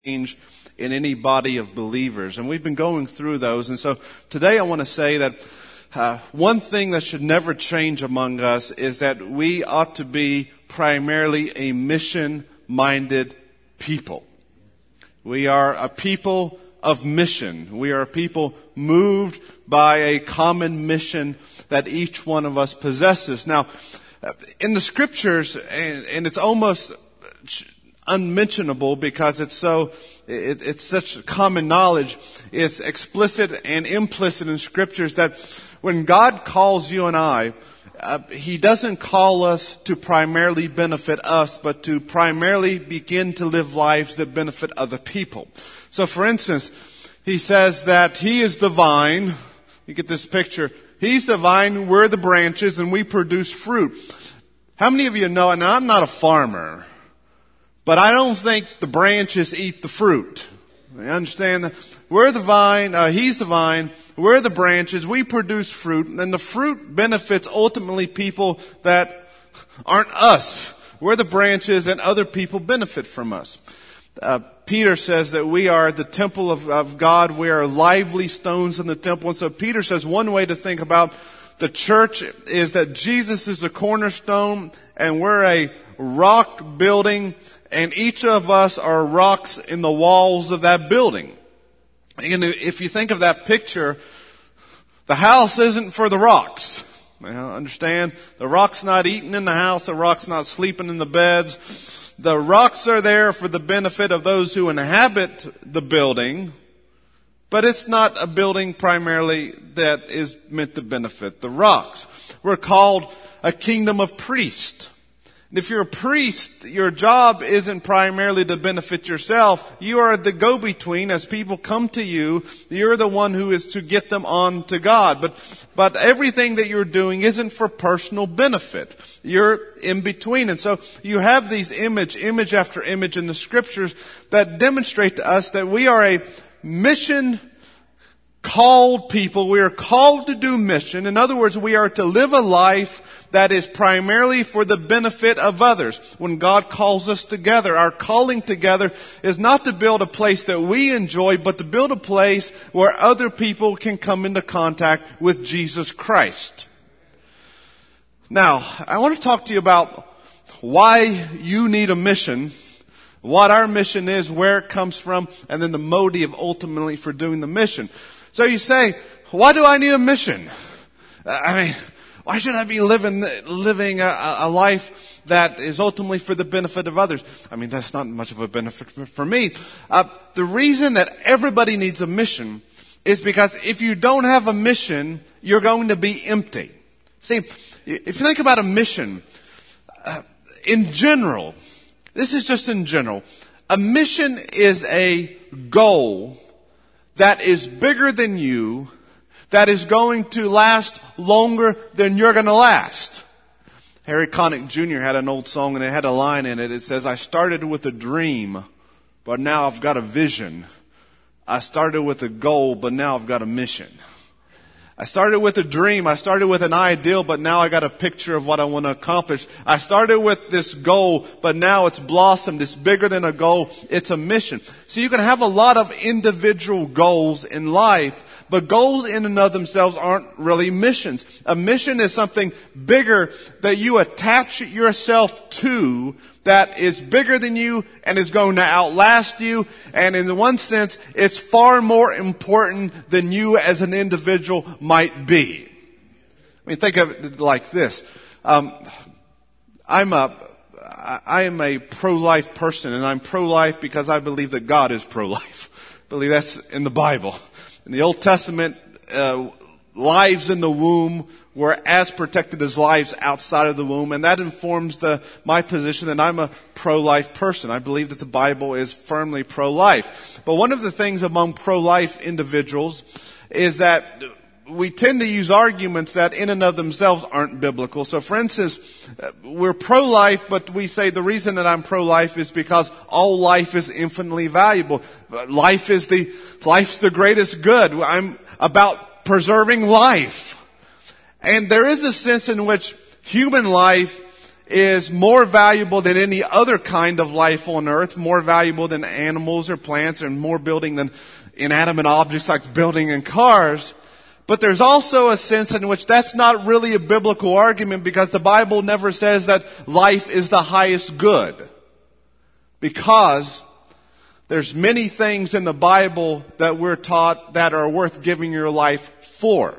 change in any body of believers. And we've been going through those. And so today I want to say that one thing that should never change among us is that we ought to be primarily a mission-minded people. We are a people of mission. We are a people moved by a common mission that each one of us possesses. Now, in the scriptures, and it's almost unmentionable because it's such common knowledge. It's explicit and implicit in scriptures that when God calls you and I, He doesn't call us to primarily benefit us, but to primarily begin to live lives that benefit other people. So for instance, He says that He is the vine. You get this picture. He's the vine, we're the branches, and we produce fruit. How many of you know, and I'm not a farmer, but I don't think the branches eat the fruit. You understand that? We're the vine, He's the vine, we're the branches, we produce fruit, and the fruit benefits ultimately people that aren't us. We're the branches and other people benefit from us. Peter says that we are the temple of God, we are lively stones in the temple. And so Peter says one way to think about the church is that Jesus is the cornerstone and we're a rock building, and each of us are rocks in the walls of that building. And if you think of that picture, the house isn't for the rocks. Understand? The rock's not eating in the house. The rock's not sleeping in the beds. The rocks are there for the benefit of those who inhabit the building. But it's not a building primarily that is meant to benefit the rocks. We're called a kingdom of priests. If you're a priest, your job isn't primarily to benefit yourself. You are the go-between. As people come to you, you're the one who is to get them on to God. But everything that you're doing isn't for personal benefit. You're in between. And so you have these image after image in the scriptures that demonstrate to us that we are a mission called people. We are called to do mission. In other words, we are to live a life that is primarily for the benefit of others. When God calls us together, our calling together is not to build a place that we enjoy, but to build a place where other people can come into contact with Jesus Christ. Now, I want to talk to you about why you need a mission, what our mission is, where it comes from, and then the motive ultimately for doing the mission. So you say, why do I need a mission? Why should I be living a life that is ultimately for the benefit of others? That's not much of a benefit for me. The reason that everybody needs a mission is because if you don't have a mission, you're going to be empty. See, if you think about a mission, in general, this is just in general, a mission is a goal that is bigger than you, that is going to last longer than you're going to last. Harry Connick Jr. had an old song and it had a line in it. It says, I started with a dream, but now I've got a vision. I started with a goal, but now I've got a mission. I started with a dream. I started with an ideal, but now I got a picture of what I want to accomplish. I started with this goal, but now it's blossomed. It's bigger than a goal. It's a mission. So you can have a lot of individual goals in life, but goals in and of themselves aren't really missions. A mission is something bigger that you attach yourself to, that is bigger than you and is going to outlast you. And in one sense, it's far more important than you as an individual might be. Think of it like this. I am a pro-life person, and I'm pro-life because I believe that God is pro-life. I believe that's in the Bible. In the Old Testament, lives in the womb were as protected as lives outside of the womb, and that informs my position that I'm a pro-life person. I believe that the Bible is firmly pro-life. But one of the things among pro-life individuals is that we tend to use arguments that in and of themselves aren't biblical. So for instance, we're pro-life, but we say the reason that I'm pro-life is because all life is infinitely valuable. Life's the greatest good. I'm about preserving life. And there is a sense in which human life is more valuable than any other kind of life on earth, more valuable than animals or plants, and more building than inanimate objects like building and cars. But there's also a sense in which that's not really a biblical argument, because the Bible never says that life is the highest good. Because there's many things in the Bible that we're taught that are worth giving your life for.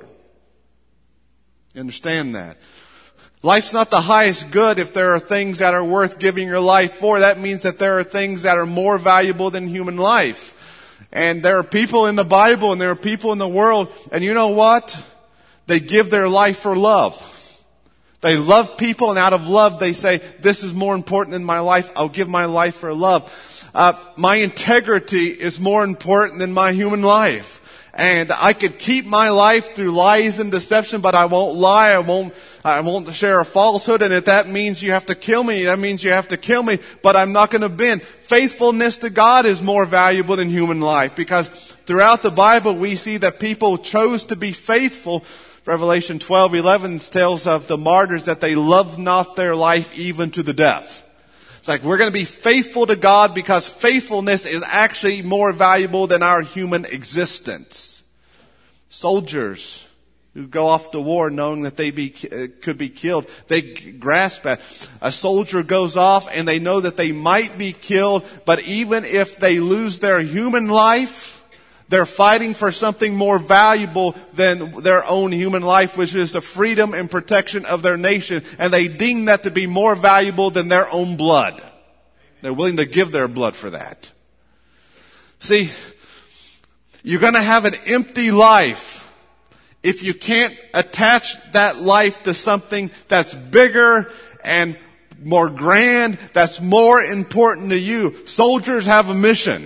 You understand that? Life's not the highest good if there are things that are worth giving your life for. That means that there are things that are more valuable than human life. And there are people in the Bible and there are people in the world, and you know what? They give their life for love. They love people, and out of love they say, this is more important than my life. I'll give my life for love. My integrity is more important than my human life. And I could keep my life through lies and deception, but I won't lie. I won't share a falsehood. And if that means you have to kill me, that means you have to kill me. But I'm not going to bend. Faithfulness to God is more valuable than human life, because throughout the Bible we see that people chose to be faithful. Revelation 12:11 tells of the martyrs that they loved not their life even to the death. It's like we're going to be faithful to God because faithfulness is actually more valuable than our human existence. Soldiers who go off to war knowing that they could be killed, they grasp at. A soldier goes off and they know that they might be killed, but even if they lose their human life, they're fighting for something more valuable than their own human life, which is the freedom and protection of their nation. And they deem that to be more valuable than their own blood. They're willing to give their blood for that. See, you're going to have an empty life if you can't attach that life to something that's bigger and more grand, that's more important to you. Soldiers have a mission.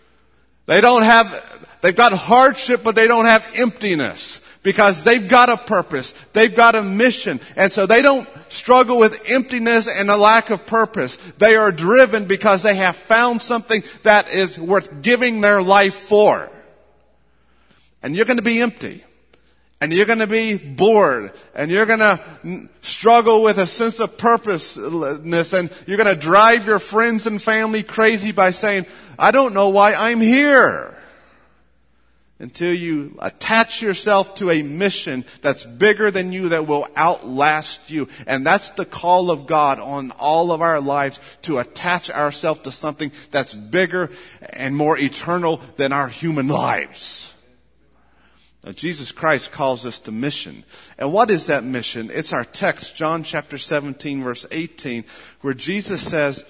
They've got hardship, but they don't have emptiness, because they've got a purpose. They've got a mission. And so they don't struggle with emptiness and a lack of purpose. They are driven because they have found something that is worth giving their life for. And you're going to be empty. And you're going to be bored. And you're going to struggle with a sense of purposelessness. And you're going to drive your friends and family crazy by saying, I don't know why I'm here. Until you attach yourself to a mission that's bigger than you, that will outlast you. And that's the call of God on all of our lives, to attach ourselves to something that's bigger and more eternal than our human lives. Now, Jesus Christ calls us to mission. And what is that mission? It's our text, John chapter 17, verse 18, where Jesus says,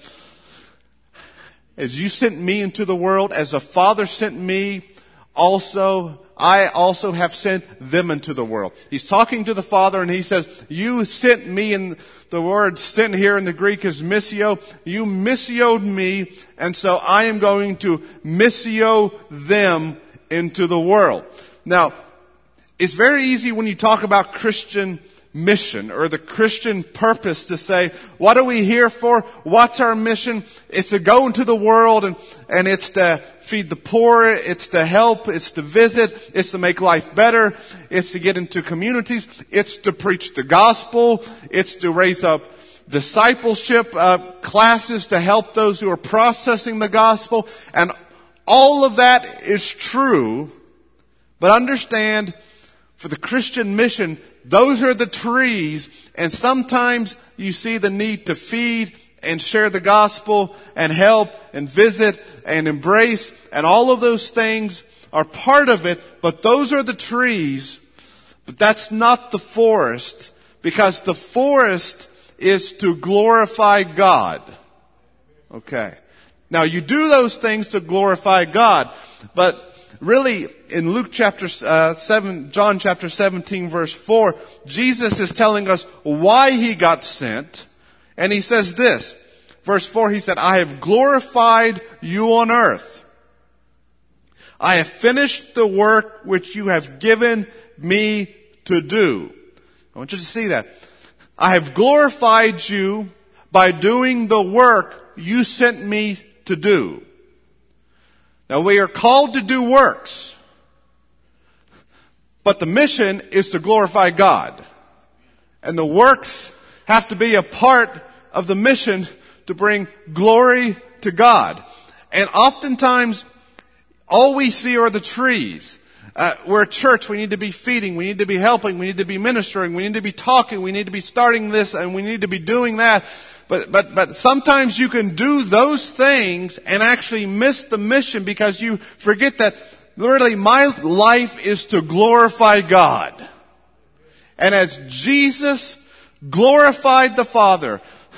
as you sent me into the world, as the Father sent me, I also have sent them into the world. He's talking to the Father and he says, you sent me, and the word sent here in the Greek is missio. You missioed me, and so I am going to missio them into the world. Now, it's very easy when you talk about Christian mission or the Christian purpose to say, what are we here for? What's our mission? It's to go into the world and it's to feed the poor, it's to help, it's to visit, it's to make life better, it's to get into communities, it's to preach the gospel, it's to raise up discipleship classes to help those who are processing the gospel. And all of that is true, but understand, for the Christian mission, those are the trees, and sometimes you see the need to feed and share the gospel and help and visit and embrace, and all of those things are part of it, but those are the trees. But that's not the forest, because the forest is to glorify God. Okay. Now you do those things to glorify God, but really, in Luke chapter 7, John chapter 17, verse 4, Jesus is telling us why he got sent. And he says this, verse 4, he said, I have glorified you on earth. I have finished the work which you have given me to do. I want you to see that. I have glorified you by doing the work you sent me to do. Now, we are called to do works, but the mission is to glorify God. And the works have to be a part of the mission to bring glory to God. And oftentimes, all we see are the trees. We're a church. We need to be feeding. We need to be helping. We need to be ministering. We need to be talking. We need to be starting this, and we need to be doing that. But sometimes you can do those things and actually miss the mission because you forget that literally my life is to glorify God. And as Jesus glorified the Father,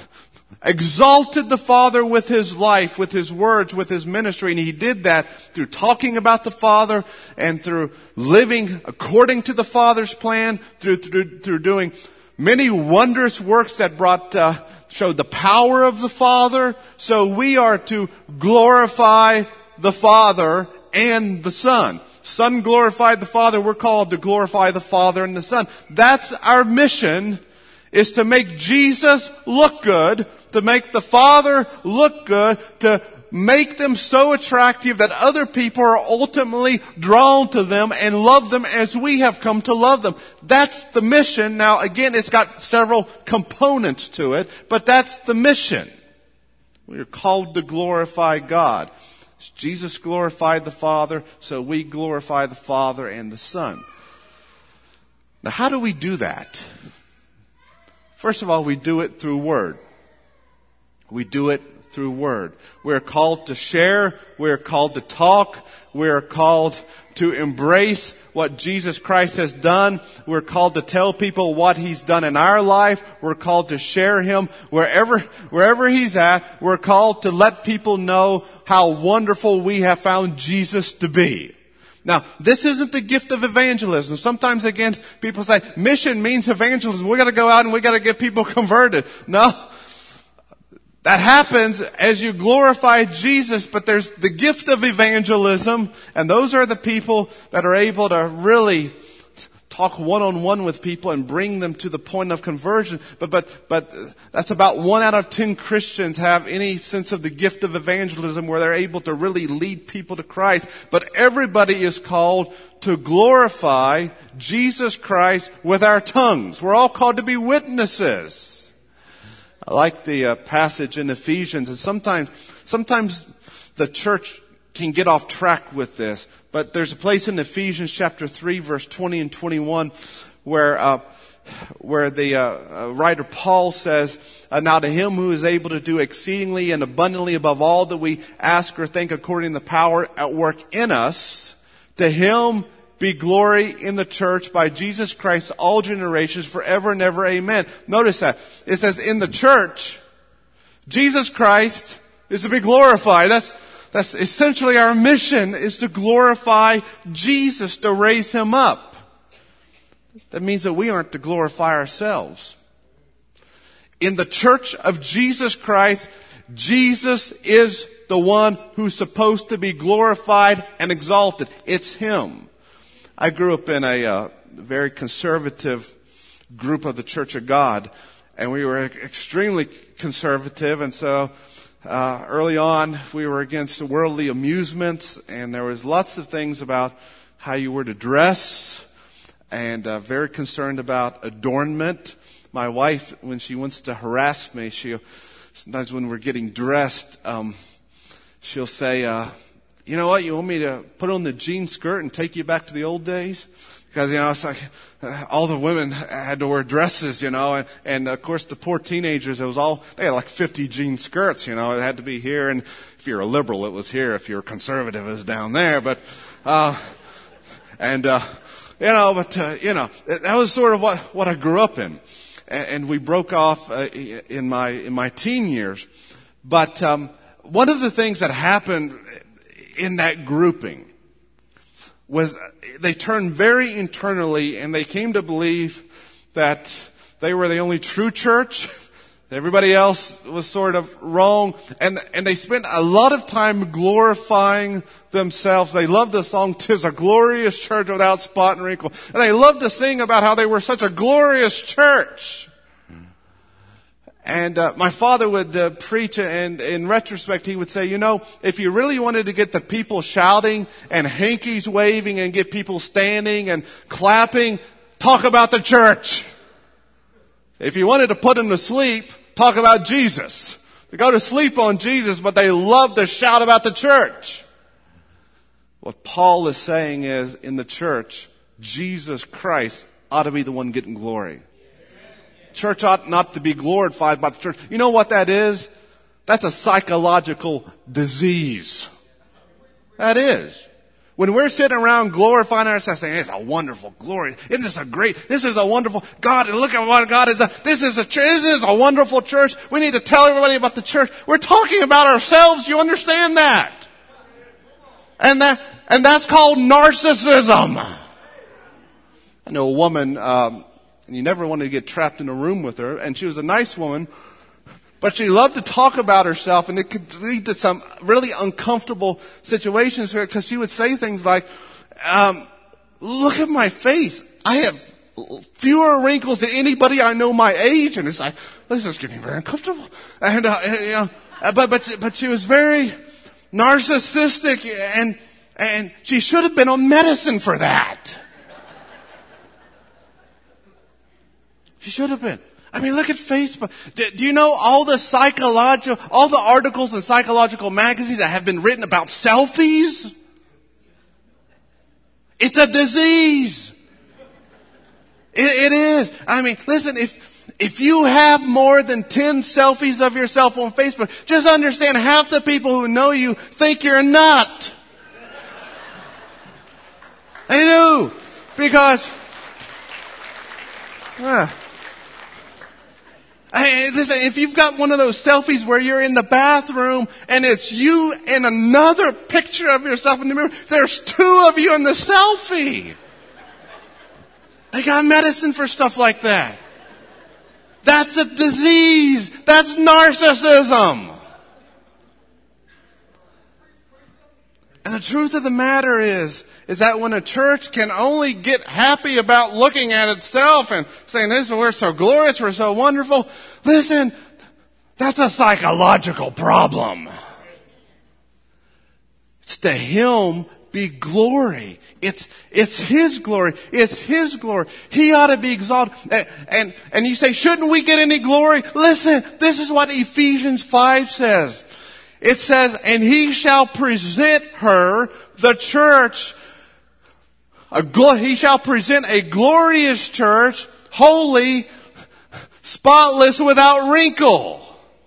exalted the Father with His life, with His words, with His ministry, and He did that through talking about the Father and through living according to the Father's plan, through doing many wondrous works that showed the power of the Father. So we are to glorify the Father and the Son. Son glorified the Father. We're called to glorify the Father and the Son. That's our mission, is to make Jesus look good, to make the Father look good, to make them so attractive that other people are ultimately drawn to them and love them as we have come to love them. That's the mission. Now, again, it's got several components to it, but that's the mission. We are called to glorify God. Jesus glorified the Father, so we glorify the Father and the Son. Now, how do we do that? First of all, we do it through Word. We do it through Word. We're called to share. We're called to talk. We're called to embrace what Jesus Christ has done. We're called to tell people what He's done in our life. We're called to share Him wherever He's at. We're called to let people know how wonderful we have found Jesus to be. Now, this isn't the gift of evangelism. Sometimes, again, people say, mission means evangelism. We got to go out and we got to get people converted. No. That happens as you glorify Jesus, but there's the gift of evangelism, and those are the people that are able to really talk one-on-one with people and bring them to the point of conversion. But that's about 1 out of 10 Christians have any sense of the gift of evangelism where they're able to really lead people to Christ. But everybody is called to glorify Jesus Christ with our tongues. We're all called to be witnesses. I like the passage in Ephesians, and sometimes the church can get off track with this, but there's a place in Ephesians chapter 3, verse 20 and 21, where the writer Paul says, now to Him who is able to do exceedingly and abundantly above all that we ask or think according to the power at work in us, to Him be glory in the church by Jesus Christ all generations forever and ever. Amen. Notice that. It says in the church, Jesus Christ is to be glorified. That's essentially our mission, is to glorify Jesus, to raise Him up. That means that we aren't to glorify ourselves. In the church of Jesus Christ, Jesus is the one who's supposed to be glorified and exalted. It's Him. I grew up in a very conservative group of the Church of God, and we were extremely conservative, and so early on we were against worldly amusements, and there was lots of things about how you were to dress, and very concerned about adornment. My wife, when she wants to harass me, sometimes when we're getting dressed, she'll say, you know what, you want me to put on the jean skirt and take you back to the old days? Because, it's like all the women had to wear dresses, and of course the poor teenagers, they had like 50 jean skirts, it had to be here, and if you're a liberal, it was here. If you're a conservative, it was down there, that was sort of what I grew up in. And we broke off in my teen years. But one of the things that happened in that grouping was they turned very internally, and they came to believe that they were the only true church. Everybody else was sort of wrong. And they spent a lot of time glorifying themselves. They loved the song, "'Tis a Glorious Church Without Spot and Wrinkle." And they loved to sing about how they were such a glorious church. And my father would preach, and in retrospect, he would say, if you really wanted to get the people shouting and hankies waving and get people standing and clapping, talk about the church. If you wanted to put them to sleep, talk about Jesus. They go to sleep on Jesus, but they love to shout about the church. What Paul is saying is, in the church, Jesus Christ ought to be the one getting glory. Church ought not to be glorified by the church. You know what that is? That's a psychological disease. That is. When we're sitting around glorifying ourselves, saying, it's a wonderful glory. This is a wonderful God. Look at what God is. This is a wonderful church. We need to tell everybody about the church. We're talking about ourselves. You understand that? And that's called narcissism. I know a woman, and you never wanted to get trapped in a room with her, and she was a nice woman, but she loved to talk about herself, and it could lead to some really uncomfortable situations because she would say things like, look at my face. I have fewer wrinkles than anybody I know my age. And it's like, this is getting very uncomfortable. And, but she was very narcissistic, and she should have been on medicine for that. She should have been. I mean, look at Facebook. Do you know all the articles in psychological magazines that have been written about selfies? It's a disease. It is. I mean, listen, if you have more than 10 selfies of yourself on Facebook, just understand half the people who know you think you're a nut. They do. Because, listen, if you've got one of those selfies where you're in the bathroom and it's you and another picture of yourself in the mirror, there's two of you in the selfie. They got medicine for stuff like that. That's a disease. That's narcissism. And the truth of the matter is that when a church can only get happy about looking at itself and saying, we're so glorious, we're so wonderful, listen, that's a psychological problem. It's to Him be glory. It's His glory. It's His glory. He ought to be exalted. And you say, shouldn't we get any glory? Listen, this is what Ephesians 5 says. It says, and He shall present her, the church, He shall present a glorious church, holy, spotless, without wrinkle.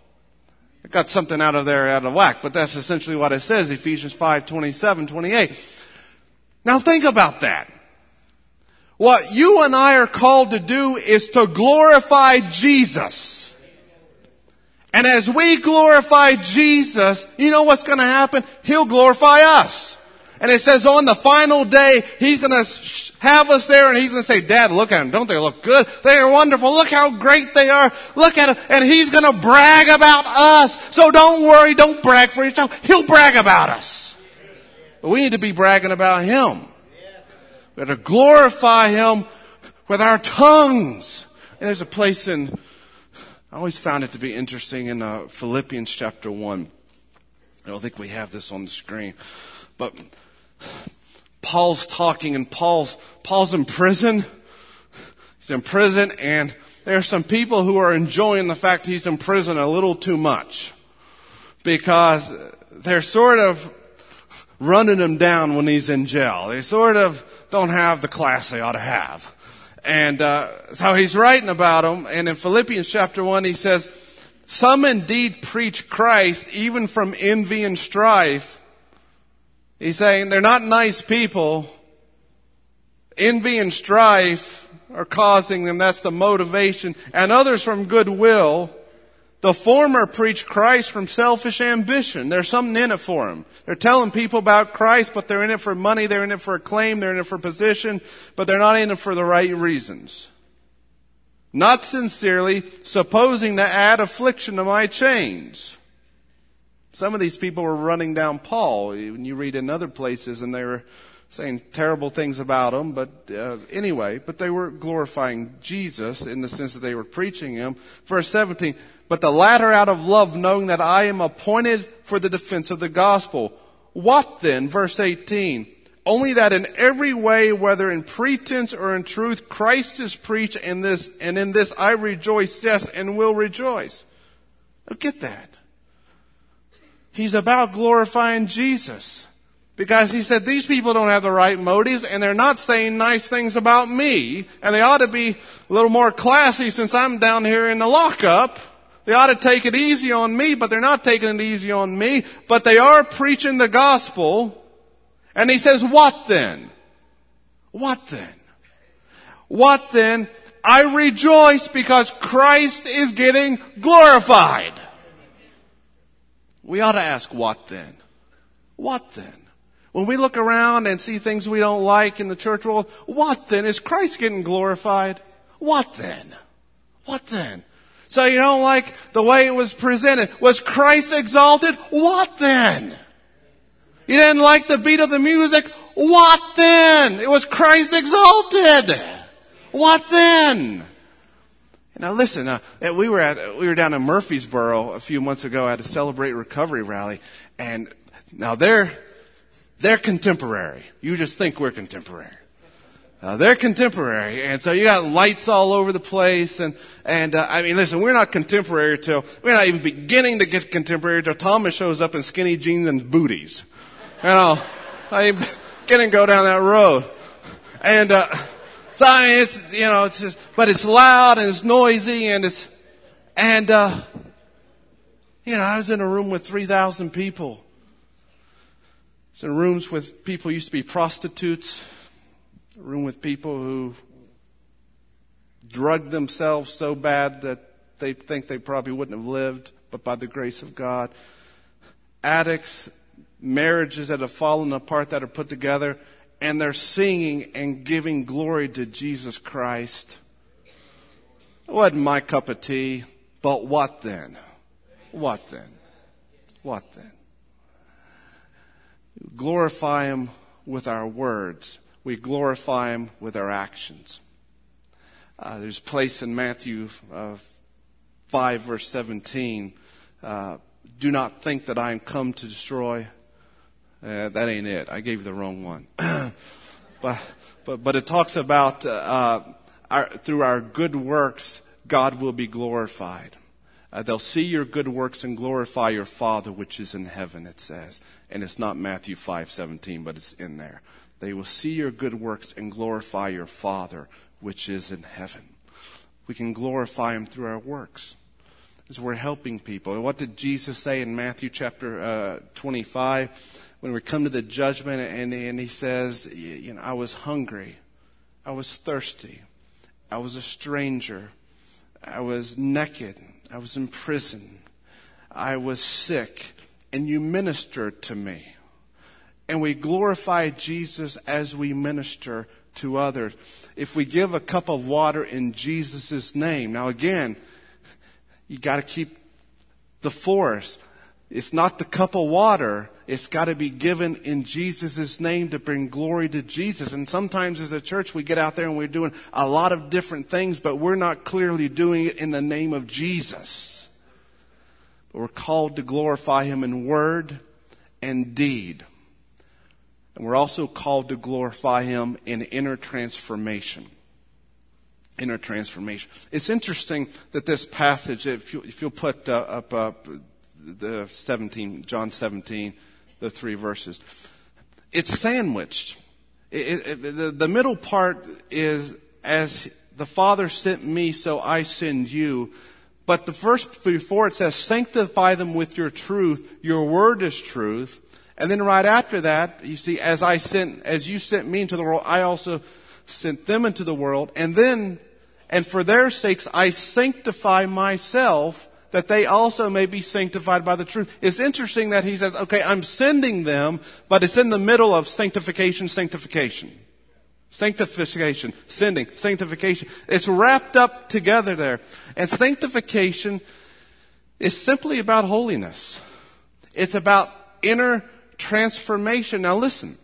I got something out of whack, but that's essentially what it says, Ephesians 5:27-28. Now think about that. What you and I are called to do is to glorify Jesus. And as we glorify Jesus, you know what's going to happen? He'll glorify us. And it says on the final day, He's going to have us there and He's going to say, Dad, look at them. Don't they look good? They are wonderful. Look how great they are. Look at them. And He's going to brag about us. So don't worry. Don't brag for yourself. He'll brag about us. But we need to be bragging about Him. We have to glorify Him with our tongues. And there's a place I always found it to be interesting in Philippians chapter 1. I don't think we have this on the screen. But Paul's talking, and Paul's in prison. He's in prison, and there are some people who are enjoying the fact he's in prison a little too much. Because they're sort of running him down when he's in jail. They sort of don't have the class they ought to have. And so he's writing about them. And in Philippians chapter 1, he says, some indeed preach Christ even from envy and strife. He's saying they're not nice people. Envy and strife are causing them. That's the motivation. And others from goodwill. The former preach Christ from selfish ambition. There's something in it for them. They're telling people about Christ, but they're in it for money, they're in it for acclaim, they're in it for position, but they're not in it for the right reasons. Not sincerely, supposing to add affliction to my chains. Some of these people were running down Paul. When you read in other places, and they were saying terrible things about him, but anyway, but they were glorifying Jesus in the sense that they were preaching Him. Verse 17, but the latter out of love, knowing that I am appointed for the defense of the gospel. What then? Verse 18, only that in every way, whether in pretense or in truth, Christ is preached, and in this I rejoice, yes, and will rejoice. Get that. He's about glorifying Jesus. Because he said, these people don't have the right motives, and they're not saying nice things about me, and they ought to be a little more classy since I'm down here in the lockup. They ought to take it easy on me, but they're not taking it easy on me. But they are preaching the gospel. And he says, what then? What then? What then? I rejoice because Christ is getting glorified. We ought to ask, what then? What then? When we look around and see things we don't like in the church world, what then? Is Christ getting glorified? What then? What then? So you don't like the way it was presented. Was Christ exalted? What then? You didn't like the beat of the music? What then? It was Christ exalted. What then? Now listen, we were down in Murfreesboro a few months ago at a Celebrate Recovery rally, and now they're contemporary. You just think we're contemporary. They're contemporary, and so you got lights all over the place, and I mean, listen, we're not even beginning to get contemporary till Thomas shows up in skinny jeans and booties. You know, I ain't gonna go down that road, and so I mean, it's just, but it's loud and it's noisy and I was in a room with 3,000 people. I was in rooms with people who used to be prostitutes. A room with people who drugged themselves so bad that they think they probably wouldn't have lived, but by the grace of God. Addicts, marriages that have fallen apart that are put together, and they're singing and giving glory to Jesus Christ. It wasn't my cup of tea, but what then? What then? What then? Glorify Him with our words. We glorify Him with our actions. There's a place in Matthew 5 verse 17. Do not think that I am come to destroy. That ain't it. I gave you the wrong one. but it talks about through our good works, God will be glorified. They'll see your good works and glorify your Father which is in heaven, it says. And it's not Matthew 5:17, but it's in there. They will see your good works and glorify your Father which is in heaven. We can glorify Him through our works as we're helping people. What did Jesus say in Matthew chapter 25? When we come to the judgment and He says, I was hungry, I was thirsty, I was a stranger, I was naked, I was in prison, I was sick, and you ministered to me. And we glorify Jesus as we minister to others. If we give a cup of water in Jesus' name, now again, you got to keep the force. It's not the cup of water. It's got to be given in Jesus' name to bring glory to Jesus. And sometimes as a church we get out there and we're doing a lot of different things, but we're not clearly doing it in the name of Jesus. But we're called to glorify Him in word and deed. And we're also called to glorify Him in inner transformation. Inner transformation. It's interesting that this passage, if you'll put up the 17, John 17, the 3 verses, it's sandwiched. The middle part is, as the Father sent me, so I send you. But the verse before it says, sanctify them with your truth. Your word is truth. And then right after that, you see, as you sent me into the world, I also sent them into the world. And for their sakes, I sanctify myself, that they also may be sanctified by the truth. It's interesting that He says, okay, I'm sending them, but it's in the middle of sanctification. Sanctification, sending, sanctification. It's wrapped up together there. And sanctification is simply about holiness. It's about inner transformation. Now listen,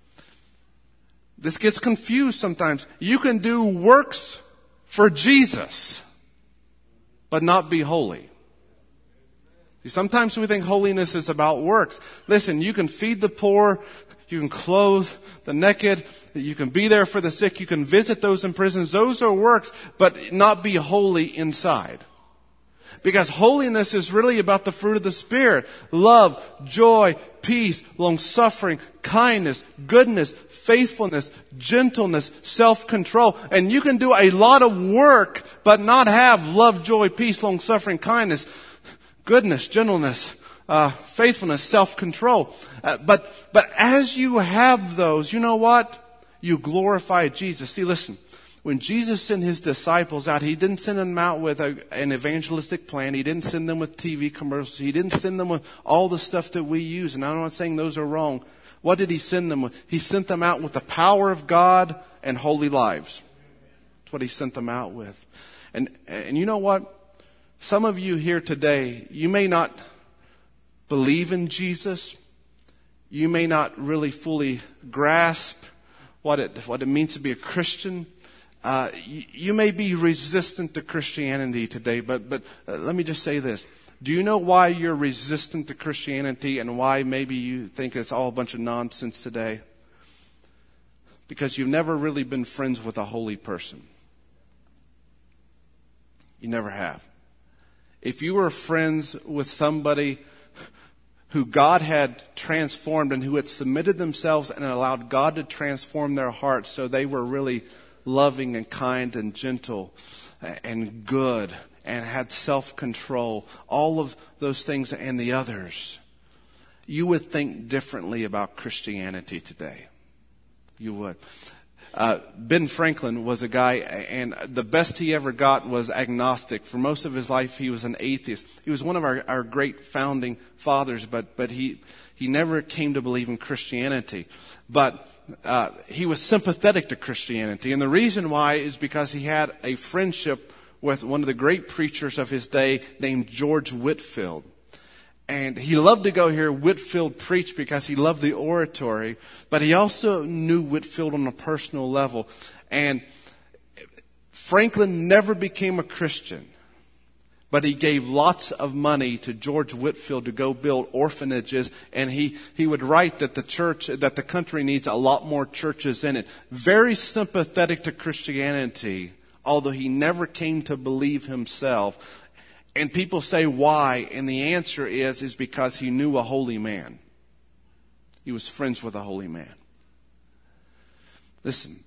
this gets confused sometimes. You can do works for Jesus, but not be holy. Sometimes we think holiness is about works. Listen, you can feed the poor, you can clothe the naked, you can be there for the sick, you can visit those in prisons. Those are works, but not be holy inside. Because holiness is really about the fruit of the Spirit. Love, joy, peace, long-suffering, kindness, goodness, faithfulness, gentleness, self-control. And you can do a lot of work, but not have love, joy, peace, long-suffering, kindness, goodness, gentleness, faithfulness, self-control. But as you have those, you know what? You glorify Jesus. See, listen. When Jesus sent his disciples out, he didn't send them out with an evangelistic plan. He didn't send them with TV commercials. He didn't send them with all the stuff that we use. And I'm not saying those are wrong. What did he send them with? He sent them out with the power of God and holy lives. That's what he sent them out with. And you know what? Some of you here today, you may not believe in Jesus. You may not really fully grasp what it means to be a Christian. You may be resistant to Christianity today, but let me just say this. Do you know why you're resistant to Christianity and why maybe you think it's all a bunch of nonsense today? Because you've never really been friends with a holy person. You never have. If you were friends with somebody who God had transformed and who had submitted themselves and allowed God to transform their hearts so they were really loving and kind and gentle and good and had self-control, all of those things and the others, you would think differently about Christianity today. You would. Ben Franklin was a guy, and the best he ever got was agnostic. For most of his life, he was an atheist. He was one of our great founding fathers, but he never came to believe in Christianity. But he was sympathetic to Christianity. And the reason why is because he had a friendship with one of the great preachers of his day named George Whitefield. And he loved to go hear Whitefield preach because he loved the oratory. But he also knew Whitefield on a personal level. And Franklin never became a Christian. But he gave lots of money to George Whitefield to go build orphanages. And he would write that the country needs a lot more churches in it. Very sympathetic to Christianity, although he never came to believe himself. And people say why, and the answer is because he knew a holy man. He was friends with a holy man. Listen,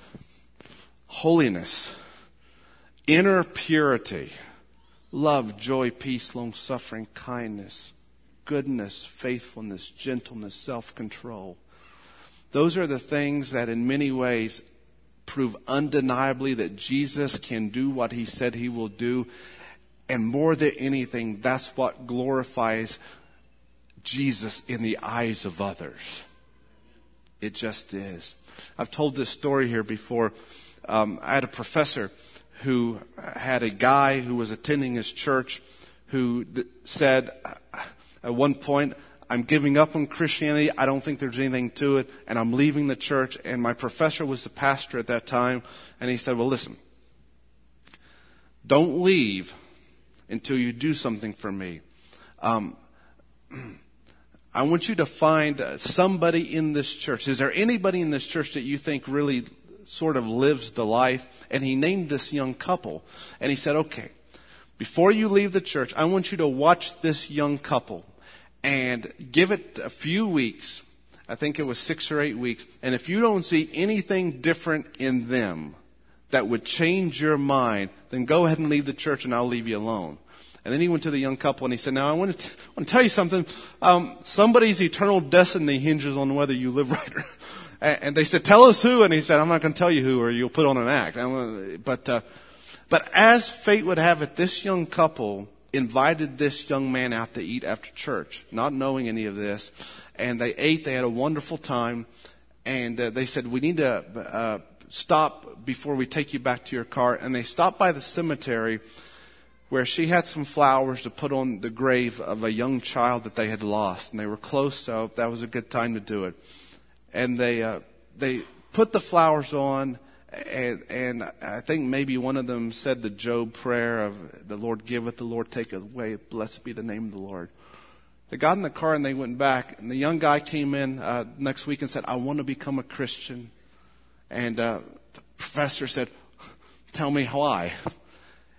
holiness, inner purity, love, joy, peace, long-suffering, kindness, goodness, faithfulness, gentleness, self-control. Those are the things that in many ways prove undeniably that Jesus can do what he said he will do. And more than anything, that's what glorifies Jesus in the eyes of others. It just is. I've told this story here before. I had a professor who had a guy who was attending his church who said at one point, I'm giving up on Christianity. I don't think there's anything to it. And I'm leaving the church. And my professor was the pastor at that time. And he said, well, listen, don't leave until you do something for me. I want you to find somebody in this church. Is there anybody in this church that you think really sort of lives the life? And he named this young couple. And he said, okay, before you leave the church, I want you to watch this young couple and give it a few weeks. I think it was 6 or 8 weeks. And if you don't see anything different in them that would change your mind, then go ahead and leave the church and I'll leave you alone. And then he went to the young couple and he said, now I want to tell you something. Somebody's eternal destiny hinges on whether you live right or and they said, tell us who. And he said, I'm not going to tell you who or you'll put on an act. But as fate would have it, this young couple invited this young man out to eat after church, not knowing any of this. And they ate. They had a wonderful time. And they said, we need to stop before we take you back to your car. And they stopped by the cemetery where she had some flowers to put on the grave of a young child that they had lost. And they were close, so that was a good time to do it. And they put the flowers on, and I think maybe one of them said the Job prayer of the Lord giveth, the Lord taketh away, blessed be the name of the Lord. They got in the car and they went back, and the young guy came in next week and said, I want to become a Christian. And the professor said, tell me why.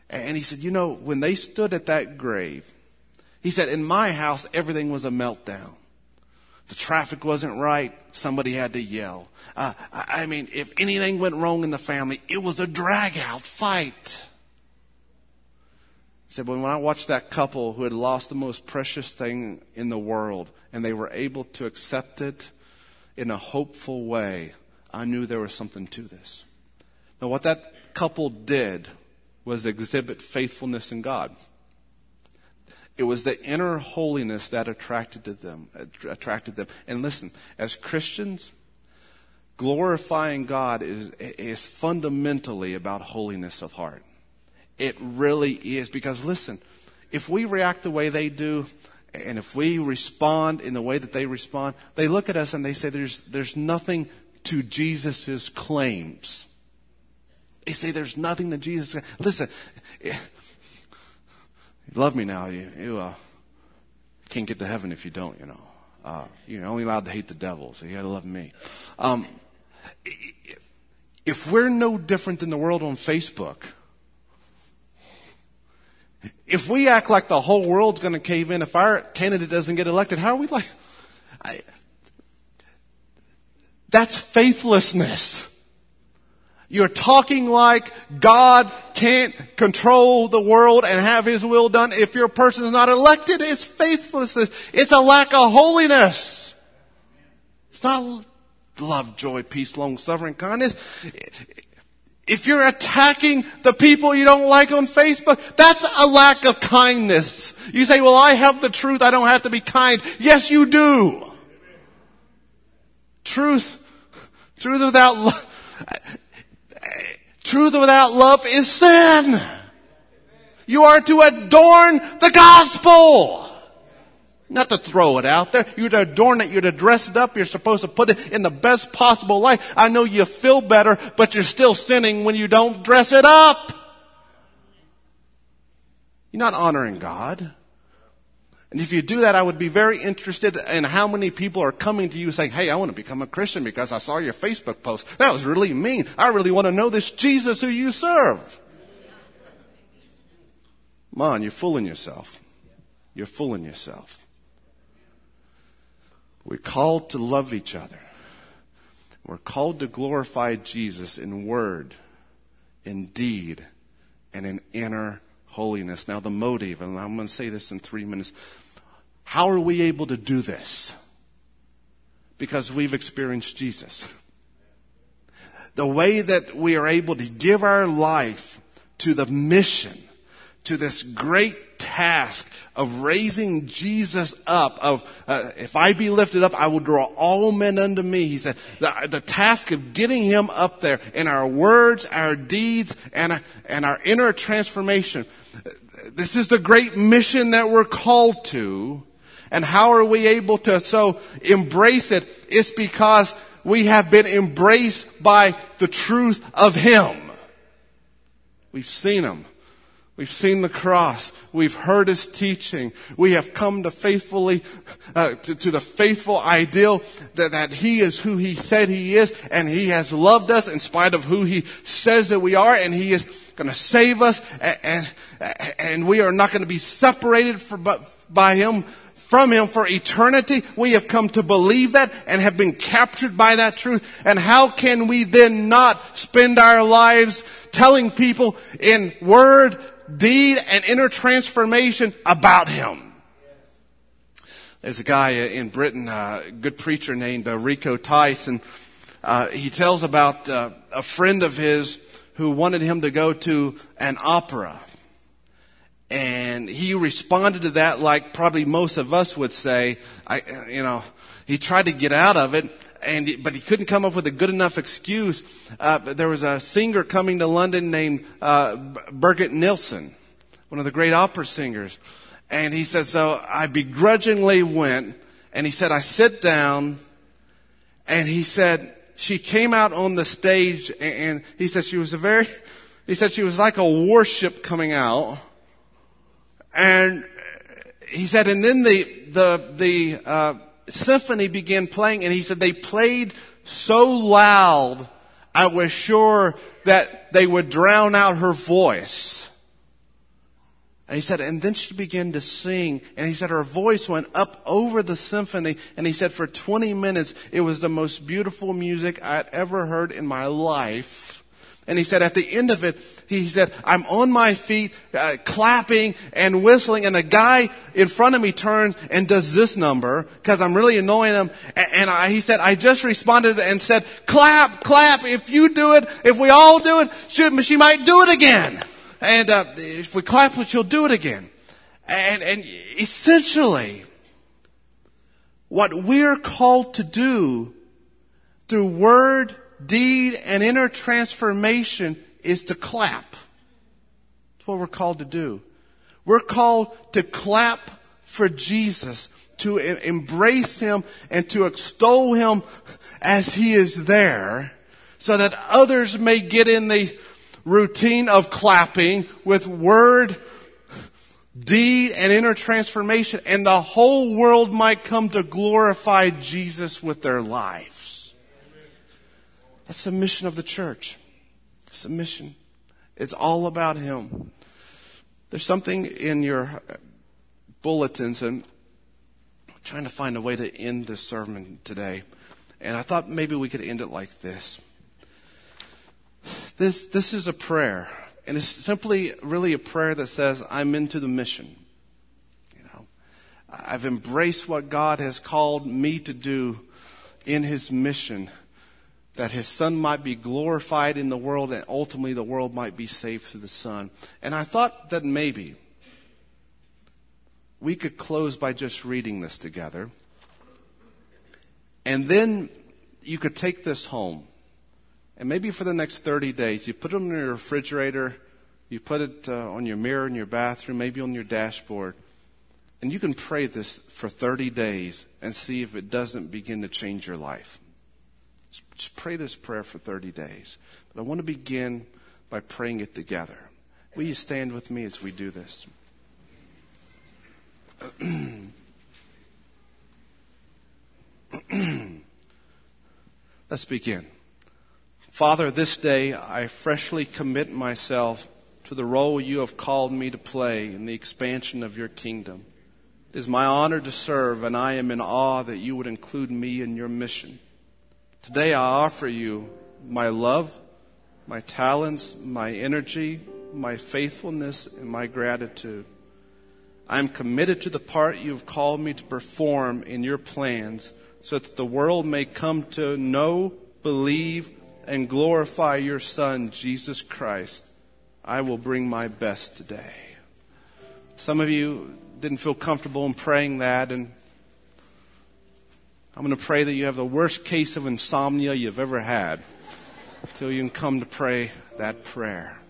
And he said, when they stood at that grave, he said, in my house, everything was a meltdown. The traffic wasn't right. Somebody had to yell. If anything went wrong in the family, it was a drag-out fight. He said, when I watched that couple who had lost the most precious thing in the world, and they were able to accept it in a hopeful way, I knew there was something to this. Now, what that couple did was exhibit faithfulness in God. It was the inner holiness that attracted them. And listen, as Christians, glorifying God is fundamentally about holiness of heart. It really is. Because listen, if we react the way they do, and if we respond in the way that they respond, they look at us and they say there's nothing to Jesus' claims. They say there's nothing to Jesus. Listen, you love me now. You can't get to heaven if you don't, You're only allowed to hate the devil, so you got to love me. If we're no different than the world on Facebook, if we act like the whole world's going to cave in, if our candidate doesn't get elected, how are we like? That's faithlessness. You're talking like God can't control the world and have His will done. If your person is not elected, it's faithlessness. It's a lack of holiness. It's not love, joy, peace, long-suffering, kindness. If you're attacking the people you don't like on Facebook, that's a lack of kindness. You say, well, I have the truth. I don't have to be kind. Yes, you do. Truth without love is sin. You are to adorn the gospel. Not to throw it out there. You're to adorn it. You're to dress it up. You're supposed to put it in the best possible light. I know you feel better, but you're still sinning when you don't dress it up. You're not honoring God. And if you do that, I would be very interested in how many people are coming to you saying, hey, I want to become a Christian because I saw your Facebook post. That was really mean. I really want to know this Jesus who you serve. Come on, you're fooling yourself. You're fooling yourself. We're called to love each other. We're called to glorify Jesus in word, in deed, and in inner holiness. Now the motive, and I'm going to say this in 3 minutes. How are we able to do this? Because we've experienced Jesus. The way that we are able to give our life to the mission, to this great task of raising Jesus up, if I be lifted up, I will draw all men unto me. He said, the task of getting Him up there in our words, our deeds, and our inner transformation. This is the great mission that we're called to. And how are we able to so embrace it? It's because we have been embraced by the truth of Him. We've seen Him. We've seen the cross. We've heard His teaching. We have come to faithfully, to the faithful ideal that He is who He said He is, and He has loved us in spite of who He says that we are, and He is going to save us, and we are not going to be separated from Him for eternity. We have come to believe that and have been captured by that truth. And how can we then not spend our lives telling people in word, deed, and inner transformation about Him? There's a guy in Britain, a good preacher named Rico Tice, and he tells about a friend of his who wanted him to go to an opera. And he responded to that like probably most of us would say. He tried to get out of it, but he couldn't come up with a good enough excuse. There was a singer coming to London named Birgit Nilsson, one of the great opera singers. And he said, so I begrudgingly went. And he said, I sit down. And he said, she came out on the stage. And he said, she was like a warship coming out. And he said, and then the symphony began playing, and he said they played so loud, I was sure that they would drown out her voice. And he said, and then she began to sing. And he said her voice went up over the symphony. And he said for 20 minutes, it was the most beautiful music I'd ever heard in my life. And he said at the end of it, he said, I'm on my feet, clapping and whistling. And the guy in front of me turns and does this number because I'm really annoying him. He said, I just responded and said, clap, clap. If you do it, if we all do it, she might do it again. And if we clap, she'll do it again. And essentially, what we're called to do through word, deed, and inner transformation is to clap. That's what we're called to do. We're called to clap for Jesus, to embrace Him and to extol Him as He is there, so that others may get in the routine of clapping with word, deed, and inner transformation, and the whole world might come to glorify Jesus with their lives. That's the mission of the church. It's the mission. It's all about Him. There's something in your bulletins, and I'm trying to find a way to end this sermon today. And I thought maybe we could end it like this. This is a prayer, and it's simply really a prayer that says, I'm into the mission. You know, I've embraced what God has called me to do in His mission, that His Son might be glorified in the world and ultimately the world might be saved through the Son. And I thought that maybe we could close by just reading this together, and then you could take this home. And maybe for the next 30 days, you put it on your refrigerator, you put it on your mirror in your bathroom, maybe on your dashboard. And you can pray this for 30 days and see if it doesn't begin to change your life. Just pray this prayer for 30 days. But I want to begin by praying it together. Will you stand with me as we do this? Let's begin. Father, this day I freshly commit myself to the role you have called me to play in the expansion of your kingdom. It is my honor to serve, and I am in awe that you would include me in your mission. Today I offer you my love, my talents, my energy, my faithfulness, and my gratitude. I am committed to the part you have called me to perform in your plans, so that the world may come to know, believe, and glorify your Son, Jesus Christ. I will bring my best today. Some of you didn't feel comfortable in praying that, and I'm going to pray that you have the worst case of insomnia you've ever had until you can come to pray that prayer.